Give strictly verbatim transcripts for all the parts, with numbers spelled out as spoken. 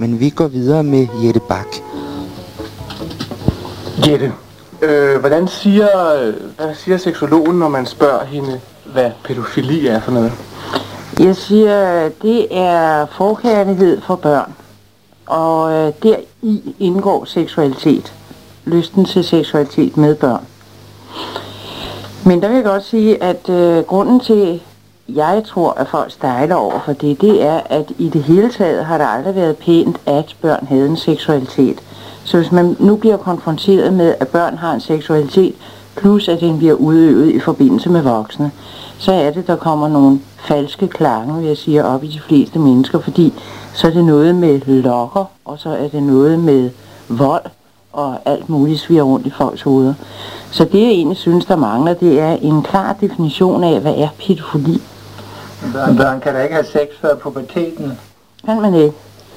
men vi går videre med Jette Bak. Jette, øh, hvordan siger, hvad siger seksologen, når man spørger hende, hvad pædofili er for noget? Jeg siger, det er forkærlighed for børn, og øh, deri indgår seksualitet. Lysten til seksualitet med børn. Men der vil jeg godt sige, at øh, grunden til, jeg tror, at folk stejler over for det, det er, at i det hele taget har det aldrig været pænt, at børn havde en seksualitet. Så hvis man nu bliver konfronteret med, at børn har en seksualitet, plus at den bliver udøvet i forbindelse med voksne, så er det, der kommer nogle falske klange, vil jeg sige, op i de fleste mennesker, fordi så er det noget med lokker, og så er det noget med vold, og alt muligt sviger rundt i folks hoveder. Så det, jeg egentlig synes, der mangler, det er en klar definition af, hvad er pædofili. Børn, børn kan da ikke have sex før puberteten? Kan man ikke.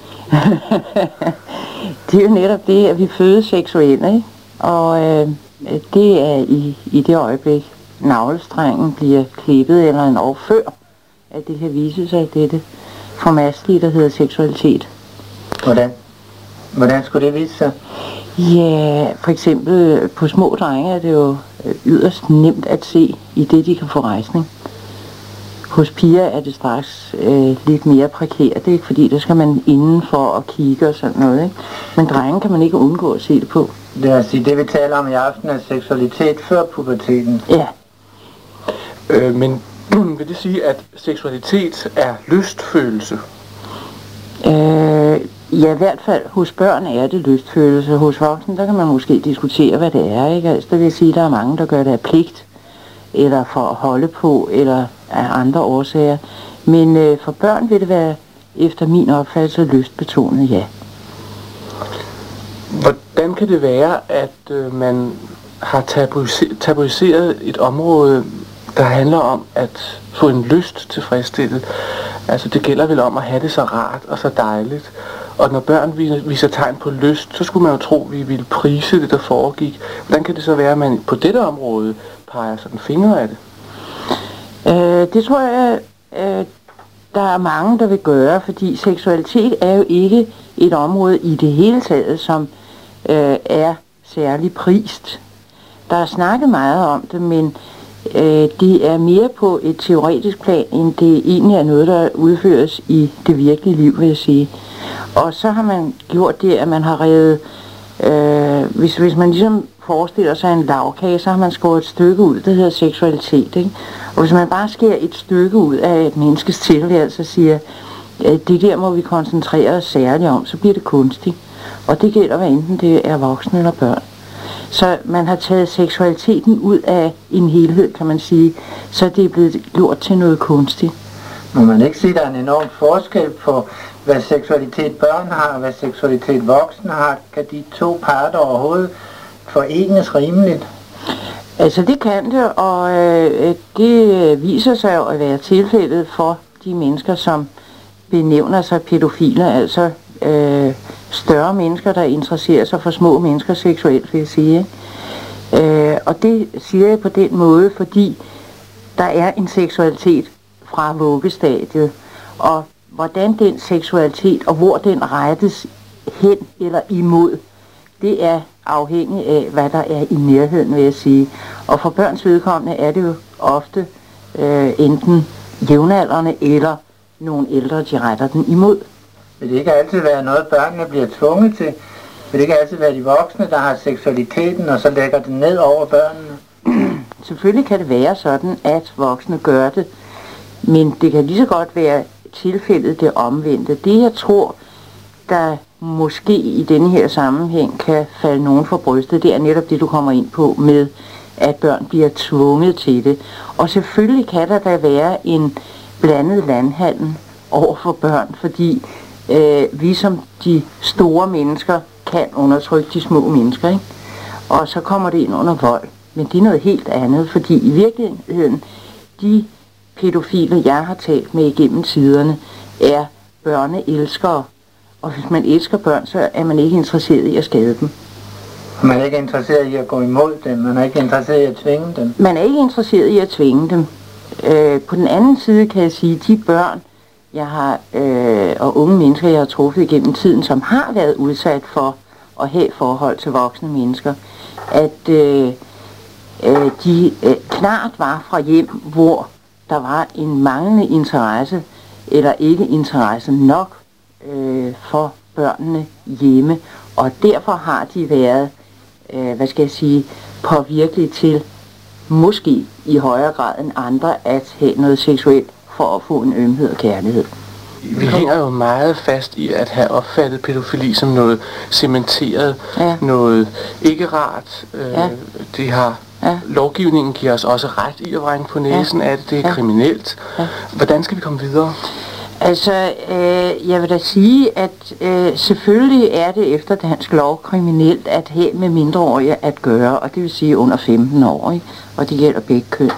Det er jo netop det, at vi fødes seksuelle, ikke? Og øh, det er i, i det øjeblik, navlestrengen bliver klippet, eller en år før, at det kan vise sig, at det er det formastelige, der hedder seksualitet. Hvordan? Hvordan skulle det vise sig? Ja, for eksempel på små drenge er det jo yderst nemt at se, i det de kan få rejsning. Hos piger er det straks øh, lidt mere prekært, ikke? Fordi der skal man indenfor og kigge og sådan noget, ikke? Men drenge kan man ikke undgå at se det på. Det er at sige, det vi taler om i aften er seksualitet før puberteten. Ja. Øh, men vil det sige, at seksualitet er lystfølelse? Øh, ja, i hvert fald hos børn er det lystfølelse. Hos voksne, der kan man måske diskutere, hvad det er, ikke? Altså, der vil jeg sige, at der er mange, der gør det af pligt, eller for at holde på, eller af andre årsager. Men øh, for børn vil det være, efter min opfattelse, lystbetonet, ja. Hvordan kan det være, at øh, man har tabuiseret, tabuiseret et område, der handler om at få en lyst tilfredsstillet? Altså, det gælder vel om at have det så rart og så dejligt. Og når børn viser tegn på lyst, så skulle man jo tro, at vi ville prise det, der foregik. Hvordan kan det så være, at man på dette område peger sådan fingre af det? Øh, det tror jeg, øh, der er mange, der vil gøre, fordi seksualitet er jo ikke et område i det hele taget, som øh, er særlig prist. Der er snakket meget om det, men øh, det er mere på et teoretisk plan, end det egentlig er noget, der udføres i det virkelige liv, vil jeg sige. Og så har man gjort det, at man har revet, øh, hvis, hvis man ligesom forestiller sig en lavkage, så har man skåret et stykke ud, der hedder seksualitet, ikke? Og hvis man bare skærer et stykke ud af et menneskes tilværelse og siger, at det der må vi koncentrere os særligt om, så bliver det kunstigt. Og det gælder, hvad enten det er voksne eller børn. Så man har taget seksualiteten ud af en helhed, kan man sige, så det er blevet gjort til noget kunstigt. Må man ikke sige, at der er en enorm forskel på, hvad seksualitet børn har og hvad seksualitet voksne har? Kan de to parter overhovedet forenes rimeligt? Altså det kan det, og øh, det viser sig jo at være tilfældet for de mennesker, som benævner sig pædofile, altså øh, større mennesker, der interesserer sig for små mennesker seksuelt, vil jeg sige. Øh, og det siger jeg på den måde, fordi der er en seksualitet fra vuggestadiet, og hvordan den seksualitet og hvor den rettes hen eller imod, det er afhængigt af, hvad der er i nærheden, vil jeg sige. Og for børns vedkommende er det jo ofte øh, enten jævnaldrende eller nogle ældre, de retter den imod. Vil det ikke altid være noget, børnene bliver tvunget til? Vil det ikke altid være de voksne, der har seksualiteten, og så lægger den ned over børnene? Selvfølgelig kan det være sådan, at voksne gør det, men det kan lige så godt være tilfældet det omvendte. Det, jeg tror, der måske i denne her sammenhæng kan falde nogen for brystet, det er netop det, du kommer ind på med, at børn bliver tvunget til det. Og selvfølgelig kan der da være en blandet landhandel over for børn, fordi øh, vi som de store mennesker kan undertrykke de små mennesker, ikke? Og så kommer det ind under vold. Men det er noget helt andet, fordi i virkeligheden, de pædofile, jeg har talt med igennem tiderne, er børneelskere. Og hvis man elsker børn, så er man ikke interesseret i at skade dem. Man er ikke interesseret i at gå imod dem, man er ikke interesseret i at tvinge dem. Man er ikke interesseret i at tvinge dem. Øh, på den anden side kan jeg sige, at de børn, jeg har øh, og unge mennesker, jeg har truffet igennem tiden, som har været udsat for at have forhold til voksne mennesker, at øh, øh, de øh, klart var fra hjem, hvor der var en manglende interesse, eller ikke interesse nok øh, for børnene hjemme, og derfor har de været, øh, hvad skal jeg sige, påvirkelige til, måske i højere grad end andre, at have noget seksuelt for at få en ømhed og kærlighed. Vi hænger jo meget fast i at have opfattet pædofili som noget cementeret, ja. noget ikke rart. Øh, ja. Det har ja. Lovgivningen giver os også ret i at vrænge på næsen ja. af det. Det er ja. kriminelt. Ja. Hvordan skal vi komme videre? Altså, øh, jeg vil da sige, at øh, selvfølgelig er det efter dansk lov kriminelt at have med mindreårige at gøre, og det vil sige under femten år, ikke? Og det gælder begge køn.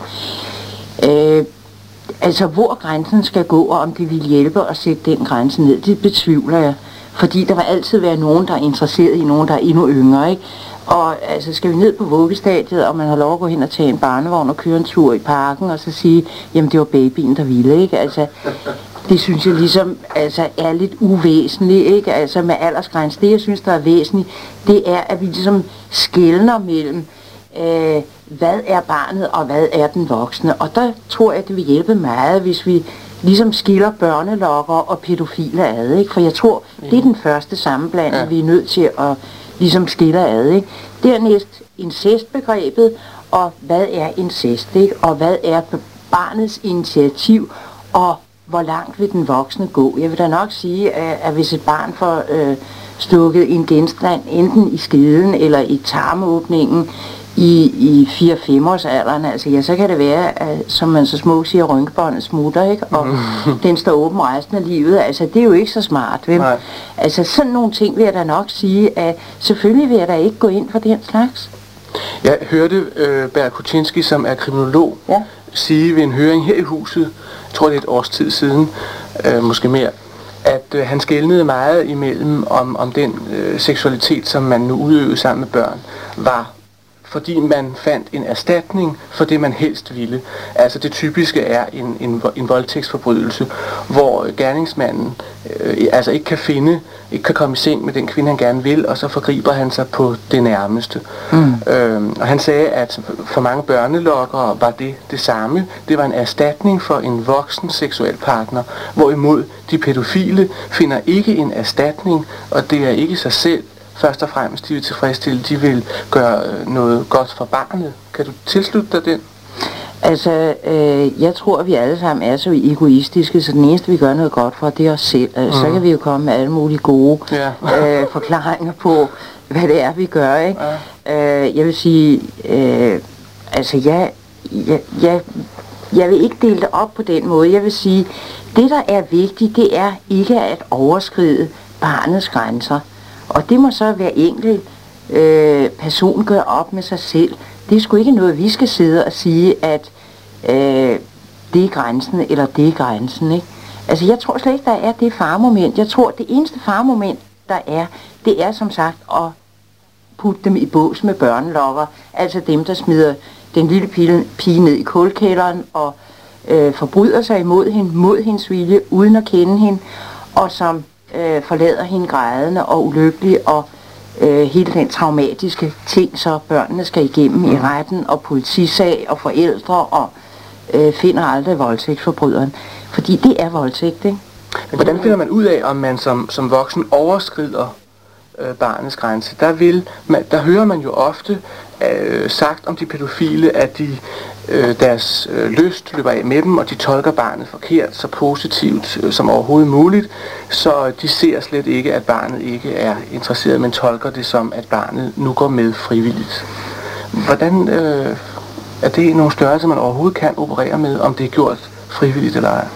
Øh, altså, hvor grænsen skal gå, og om det vil hjælpe at sætte den grænse ned, det betvivler jeg. Fordi der vil altid være nogen, der er interesseret i nogen, der er endnu yngre, ikke? Og altså, skal vi ned på vuggestadiet, og man har lov at gå hen og tage en barnevogn og køre en tur i parken, og så sige, jamen det var babyen, der ville, ikke? Altså, det synes jeg ligesom altså, er lidt uvæsentligt, ikke? Altså med aldersgrænse. Det, jeg synes, der er væsentligt, det er, at vi ligesom skelner mellem, øh, hvad er barnet, og hvad er den voksne. Og der tror jeg, det vil hjælpe meget, hvis vi ligesom skiller børnelokker og pædofile ad, ikke? For jeg tror, det er den første sammenblanding, ja. vi er nødt til at ligesom skille ad, ikke? Dernæst incestbegrebet, og hvad er incest, ikke? Og hvad er barnets initiativ, og hvor langt vil den voksne gå? Jeg vil da nok sige, at, at hvis et barn får øh, stukket en genstand enten i skeden eller i tarmåbningen i, i fire fem års alderen, altså ja, så kan det være, at, som man så smukt siger, rynkebåndet smutter, ikke? Og den står åben resten af livet. Altså det er jo ikke så smart, vel? Nej. Altså sådan nogle ting vil jeg da nok sige, at selvfølgelig vil jeg da ikke gå ind for den slags. Jeg hørte øh, Berg Kuchinski, som er kriminolog, ja. sige ved en høring her i huset, jeg tror det er et års tid siden, øh, måske mere, at øh, han skelnede meget imellem, om, om den øh, seksualitet, som man nu udøvede sammen med børn, var fordi man fandt en erstatning for det, man helst ville. Altså det typiske er en, en, en voldtægtsforbrydelse, hvor gerningsmanden øh, altså ikke kan finde, ikke kan komme i seng med den kvinde, han gerne vil, og så forgriber han sig på det nærmeste. Mm. Øhm, og han sagde, at for mange børnelokkere var det det samme. Det var en erstatning for en voksen seksuel partner, hvorimod de pædofile finder ikke en erstatning, og det er ikke sig selv. Først og fremmest, de vil tilfredsstille, de vil gøre noget godt for barnet. Kan du tilslutte dig den? Altså, øh, jeg tror, at vi alle sammen er så egoistiske, så den eneste, vi gør noget godt for, det er os selv. Mm. Så kan vi jo komme med alle mulige gode ja. øh, forklaringer på, hvad det er, vi gør, ikke? Ja. Øh, jeg vil sige, øh, altså, jeg, jeg, jeg, jeg vil ikke dele det op på den måde. Jeg vil sige, det, der er vigtigt, det er ikke at overskride barnets grænser. Og det må så være enkelt øh, person gøre op med sig selv. Det er sgu ikke noget, vi skal sidde og sige, at øh, det er grænsen, eller det er grænsen, ikke? Altså, jeg tror slet ikke, der er det faremoment. Jeg tror, det eneste faremoment, der er, det er som sagt at putte dem i bås med børnelokker. Altså dem, der smider den lille pige, pige ned i kulkælderen og øh, forbryder sig imod hende, mod hendes vilje, uden at kende hende, og som Øh, forlader hende grædende og ulykkelig, og øh, hele den traumatiske ting, så børnene skal igennem mm. i retten, og politisag, og forældre, og øh, finder aldrig voldtægtsforbryderen. Fordi det er voldtægt, ikke? Men hvordan finder man ud af, om man som, som voksen overskrider øh, barnets grænse? Der, vil man, der hører man jo ofte øh, sagt om de pædofile, at de øh, deres øh, lyst løber af med dem, og de tolker barnet forkert, så positivt øh, som overhovedet muligt, så de ser slet ikke, at barnet ikke er interesseret, men tolker det som, at barnet nu går med frivilligt. Hvordan øh, er det nogle størrelser, man overhovedet kan operere med, om det er gjort frivilligt eller ej?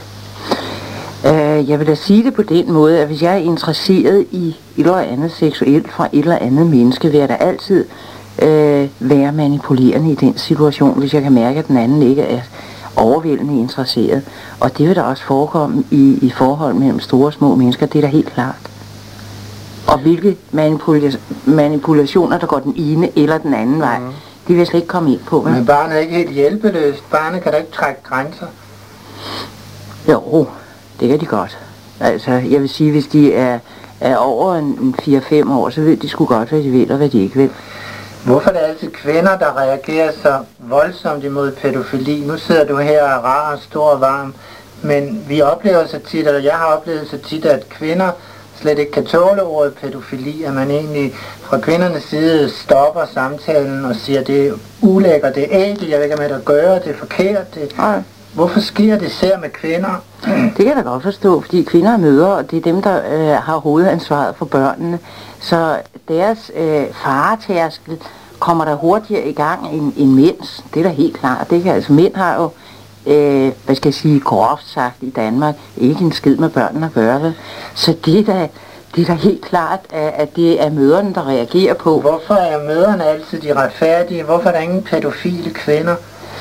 Uh, jeg vil da sige det på den måde, at hvis jeg er interesseret i et eller andet seksuelt fra et eller andet menneske, vil jeg da altid uh, være manipulerende i den situation, hvis jeg kan mærke, at den anden ikke er overvældende interesseret. Og det vil da også forekomme i, i forhold mellem store og små mennesker, det er da helt klart. Og hvilke manipula- manipulationer, der går den ene eller den anden vej, mm. det vil jeg slet ikke komme ind på. Hvad? Men barnet er ikke helt hjælpeløst. Barnet kan da ikke trække grænser. Jo, det kan de godt. Altså, jeg vil sige, hvis de er, er over en fire fem år, så ved de sgu godt, hvad de vil og hvad de ikke vil. Hvorfor er det altid kvinder, der reagerer så voldsomt imod pædofili? Nu sidder du her og er rar og stor og varm, men vi oplever så tit, eller jeg har oplevet så tit, at kvinder slet ikke kan tåle ordet pædofili, at man egentlig fra kvindernes side stopper samtalen og siger, det er ulækkert, det er ægelt, jeg ved ikke, hvad med at gøre, det er forkert. Det... Hvorfor sker det især med kvinder? Det kan jeg da godt forstå, fordi kvinder er mødre, og det er dem, der øh, har hovedansvaret for børnene. Så deres øh, faretærskel kommer der hurtigere i gang end, end mænds. Det er da helt klart. Det kan, altså, mænd har jo, øh, hvad skal jeg sige, groft sagt i Danmark, ikke en skid med børnene at gøre det. Så det er da, det er da helt klart, at, at det er mødrene, der reagerer på. Hvorfor er mødrene altid de retfærdige? Hvorfor er der ingen pædofile kvinder?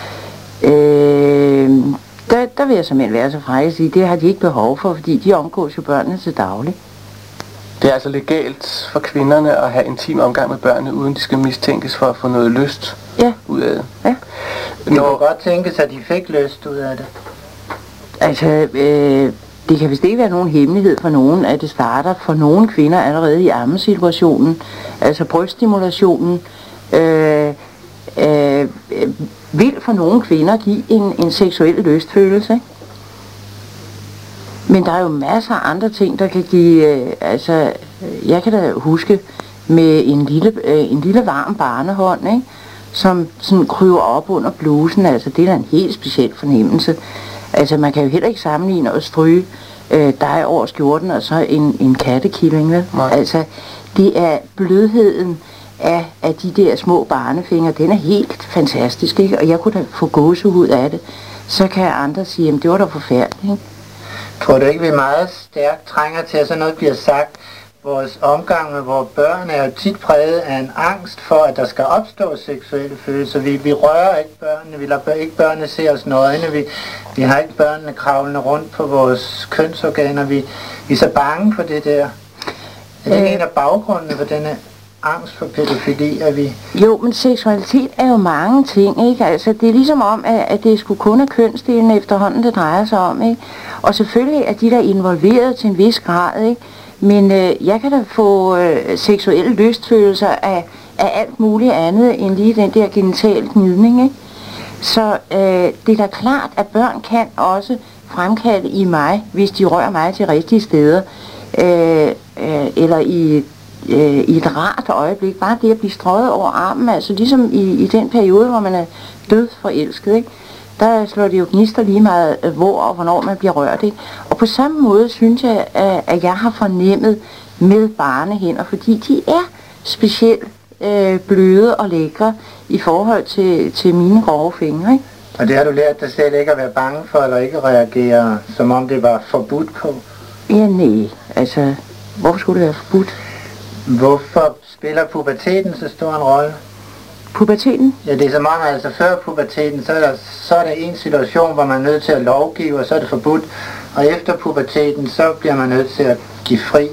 Øh, der, der vil jeg simpelthen være så fræk at sige, det har de ikke behov for, fordi de omgås jo børnene til daglig. Det er altså legalt for kvinderne at have intim omgang med børnene, uden de skal mistænkes for at få noget lyst ja. ud af det. Ja. Det kunne godt tænkes, at de fik lyst ud af det. Altså, øh, det kan vist ikke være nogen hemmelighed for nogen, at det starter for nogle kvinder allerede i ammesituationen, altså bryststimulationen, øh, øh, vil for nogle kvinder give en, en seksuel lystfølelse. Men der er jo masser af andre ting, der kan give, øh, altså, jeg kan da huske med en lille, øh, en lille varm barnehånd, ikke, som sådan kryber op under blusen, altså det er da en helt speciel fornemmelse. Altså man kan jo heller ikke sammenligne og stryge øh, dig over skjorten og så en, en kattekilling, vel? Altså det er blødheden af, af de der små barnefingre, den er helt fantastisk, ikke? Og jeg kunne da få gåsehud af det. Så kan andre sige, jamen det var da forfærdeligt, ikke? Tror du ikke, vi meget stærkt trænger til, at sådan noget bliver sagt? Vores omgang med vores børn er jo tit præget af en angst for, at der skal opstå seksuelle følelser. Vi, vi rører ikke børnene, vi lader ikke børnene se os nøgne, vi, vi har ikke børnene kravlende rundt på vores kønsorganer. Vi, vi er så bange for det der. Er det øh. en af baggrundene for denne angst for pædofili, er vi? Jo, men seksualitet er jo mange ting, ikke? Altså, det er ligesom om, at, at det skulle kun er kønsdelene efterhånden, det drejer sig om, ikke? Og selvfølgelig er de der involveret til en vis grad, ikke? Men øh, jeg kan da få øh, seksuelle lystfølelser af, af alt muligt andet, end lige den der genitale gnidning, ikke? Så øh, det er da klart, at børn kan også fremkalde i mig, hvis de rører mig til rigtige steder, øh, øh, eller i i et rart øjeblik, bare det at blive strøget over armen, altså ligesom i, i den periode, hvor man er død forelsket, ikke? Der slår det jo gnister lige meget, hvor og hvornår man bliver rørt, ikke? Og på samme måde synes jeg, at jeg har fornemmet med barnehænder, fordi de er specielt øh, bløde og lækre i forhold til, til mine grove fingre, ikke? Og det har du lært dig selv ikke at være bange for, eller ikke reagere, som om det var forbudt på? Ja, nej. Altså, hvorfor skulle det være forbudt? Hvorfor spiller puberteten så stor en rolle? Puberteten? Ja, det er så mange, altså før puberteten, så er, der, så er der en situation, hvor man er nødt til at lovgive, og så er det forbudt. Og efter puberteten, så bliver man nødt til at give fri.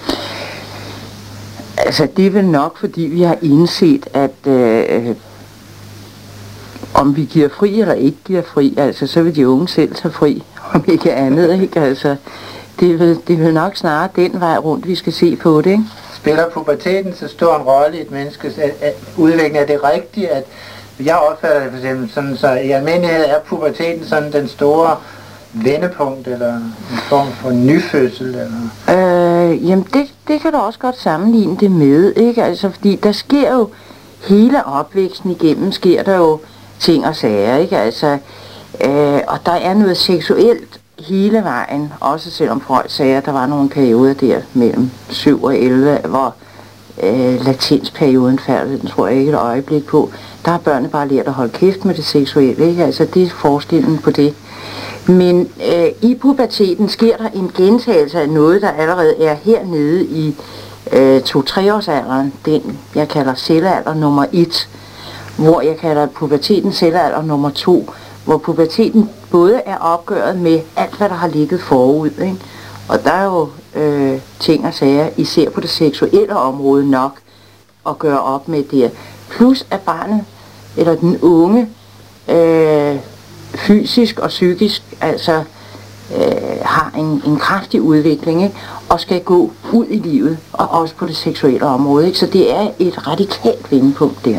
Altså, det er vel nok, fordi vi har indset, at øh, om vi giver fri eller ikke giver fri, altså så vil de unge selv tage fri, om ikke andet, ikke? Altså, det er vel, det er vel nok snarere den vej rundt, vi skal se på det, ikke? Spiller puberteten så stor en rolle i et menneskes udvikling? Er det rigtigt, at jeg opfatter det for eksempel sådan, så i almindelighed er puberteten sådan den store vendepunkt, eller en form for nyfødsel? Eller? Øh, jamen det, det kan du også godt sammenligne det med, ikke? Altså fordi der sker jo hele opvæksten igennem, sker der jo ting og sager, ikke? Altså, øh, og der er noget seksuelt hele vejen, også selvom Freud sagde, at der var nogle perioder der mellem syv og elleve, hvor øh, latensperioden faldt, den tror jeg ikke et øjeblik på. Der har børnene bare lært at holde kæft med det seksuelle, ikke? Altså det er forskellen på det. Men øh, i puberteten sker der en gentagelse af noget, der allerede er hernede i øh, to-tre års alderen, den jeg kalder cellealder nummer et, hvor jeg kalder puberteten cellealder nummer to, hvor puberteten både er opgøret med alt, hvad der har ligget forud, ikke? Og der er jo øh, ting og sager, især på det seksuelle område nok, at gøre op med det. Plus at barnet, eller den unge, øh, fysisk og psykisk, altså øh, har en, en kraftig udvikling, ikke? Og skal gå ud i livet, og også på det seksuelle område. Ikke? Så det er et radikalt vendepunkt der.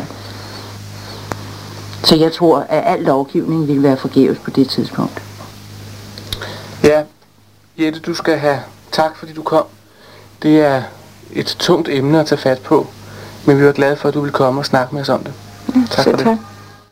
Så jeg tror, at al lovgivning vil være forgæves på det tidspunkt. Ja, Jette, du skal have tak, fordi du kom. Det er et tungt emne at tage fat på, men vi er glade for, at du vil komme og snakke med os om det. Ja, tak for det. Tak.